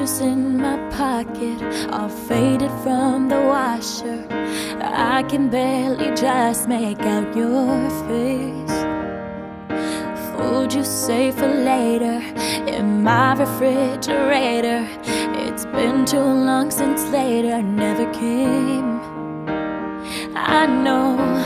pictures in my pocket, all faded from the washer. I can barely just make out your face. Food you save for later in my refrigerator. It's been too long since later never came. I know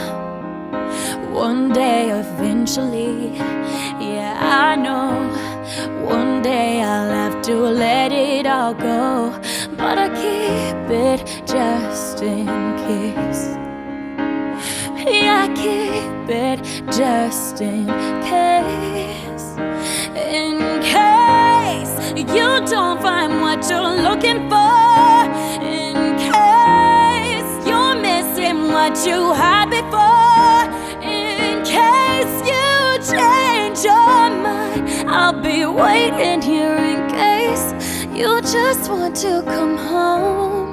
one day eventually, yeah, I know one day I'll have to let it all go, but I keep it just in case. Yeah, I keep it just in case. In case you don't find what you're looking for. In case you're missing what you had before. In case you change your mind, I'll be waiting here in case you just want to come home.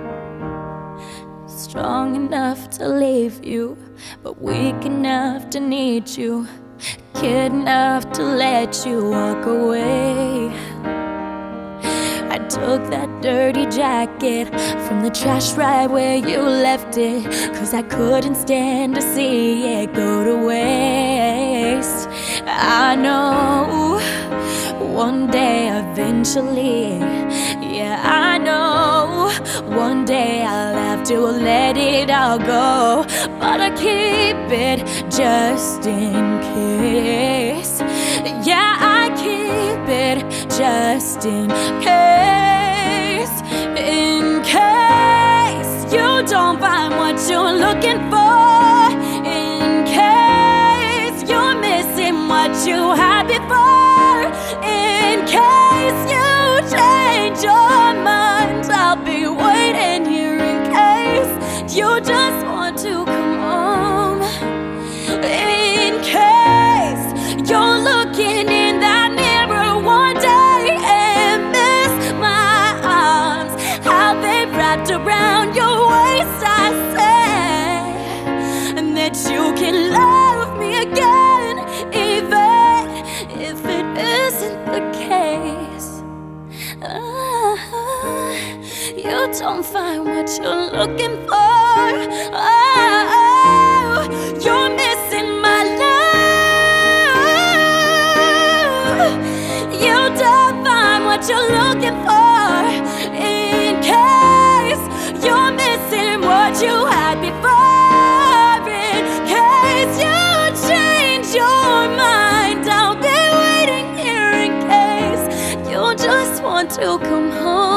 Strong enough to leave you, but weak enough to need you. Kid enough to let you walk away. I took that dirty jacket from the trash right where you left it, 'cause I couldn't stand to see it go to waste. I know one day eventually, yeah, I know one day I'll have to let it all go, but I keep it just in case. Yeah, I keep it just in case. In case you don't find what you're looking for. In case you're missing what you had before. In case you change your mind, I'll be waiting here in case you just want to come home. In case you're looking in that mirror one day and miss my arms, how they wrapped around your waist. I say, and that you can love me again, even if it isn't the case. You don't find what you're looking for. Oh, you're missing my love. You don't find what you're looking for. In case you're missing what you had before. In case you change your mind, I'll be waiting here in case you just want to come home.